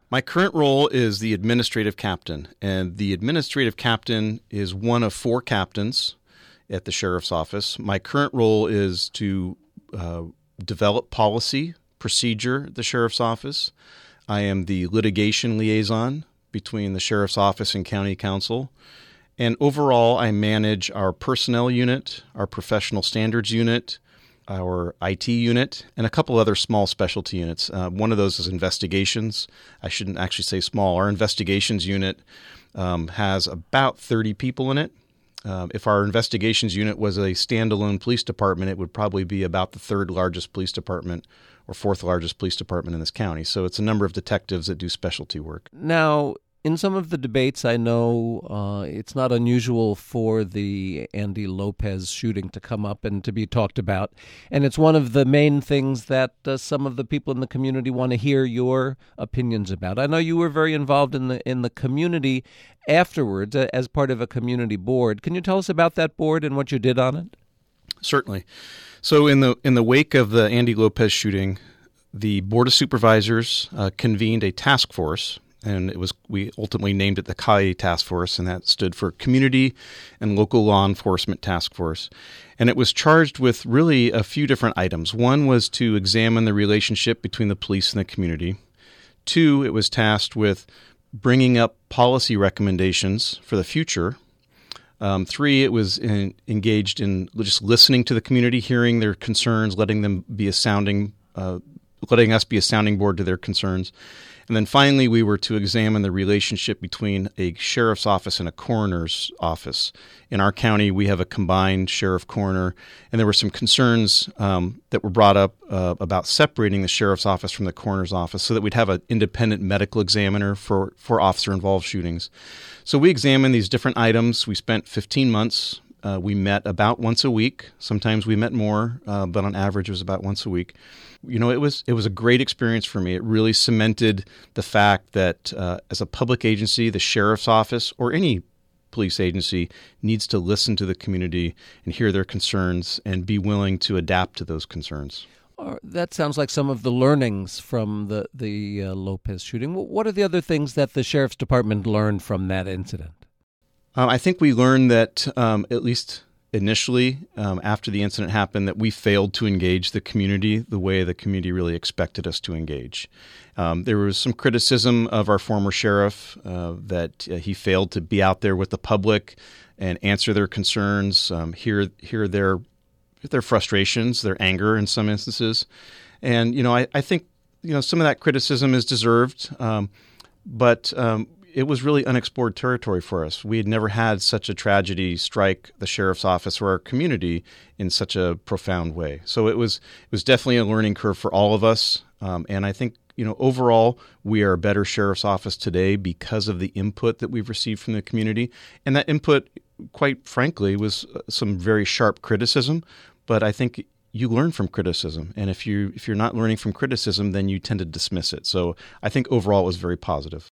My current role is the administrative captain, and the administrative captain is one of four captains at the sheriff's office. My current role is to develop policy, procedure at the sheriff's office. I am the litigation liaison between the sheriff's office and county council. And overall, I manage our personnel unit, our professional standards unit, our IT unit, and a couple other small specialty units. One of those is investigations. I shouldn't actually say small. Our investigations unit has about 30 people in it. If our investigations unit was a standalone police department, it would probably be about the third largest police department or fourth largest police department in this county. So it's a number of detectives that do specialty work. Now, in some of the debates, I know it's not unusual for the Andy Lopez shooting to come up and to be talked about. And it's one of the main things that some of the people in the community want to hear your opinions about. I know you were very involved in the community afterwards as part of a community board. Can you tell us about that board and what you did on it? Certainly. So in the wake of the Andy Lopez shooting, the Board of Supervisors convened a task force. And we ultimately named it the CAI Task Force, and that stood for Community and Local Law Enforcement Task Force. And it was charged with really a few different items. One was to examine the relationship between the police and the community. Two, it was tasked with bringing up policy recommendations for the future. Three, it was engaged in just listening to the community, hearing their concerns, letting us be a sounding board to their concerns. And then finally, we were to examine the relationship between a sheriff's office and a coroner's office. In our county, we have a combined sheriff-coroner, and there were some concerns that were brought up about separating the sheriff's office from the coroner's office so that we'd have an independent medical examiner for officer-involved shootings. So we examined these different items. We spent 15 months. We met about once a week. Sometimes we met more, but on average it was about once a week. You know, it was a great experience for me. It really cemented the fact that as a public agency, the sheriff's office or any police agency needs to listen to the community and hear their concerns and be willing to adapt to those concerns. That sounds like some of the learnings from the Lopez shooting. What are the other things that the sheriff's department learned from that incident? I think we learned that, at least initially, after the incident happened, that we failed to engage the community the way the community really expected us to engage. There was some criticism of our former sheriff that he failed to be out there with the public and answer their concerns, hear their frustrations, their anger in some instances. And, I think, some of that criticism is deserved, but it was really unexplored territory for us. We had never had such a tragedy strike the sheriff's office or our community in such a profound way. So it was definitely a learning curve for all of us. And I think, overall, we are a better sheriff's office today because of the input that we've received from the community. And that input, quite frankly, was some very sharp criticism. But I think you learn from criticism. And if you're not learning from criticism, then you tend to dismiss it. So I think overall it was very positive.